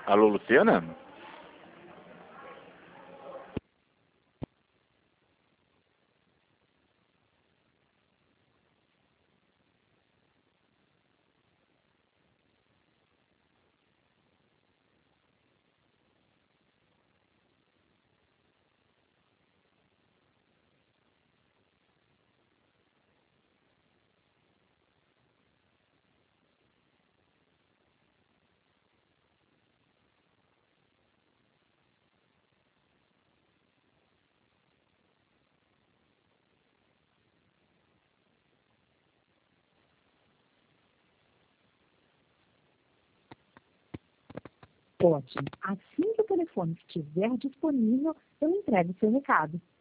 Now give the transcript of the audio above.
Alô, Luciana? Ótimo. Assim que o telefone estiver disponível, eu entrego o seu recado.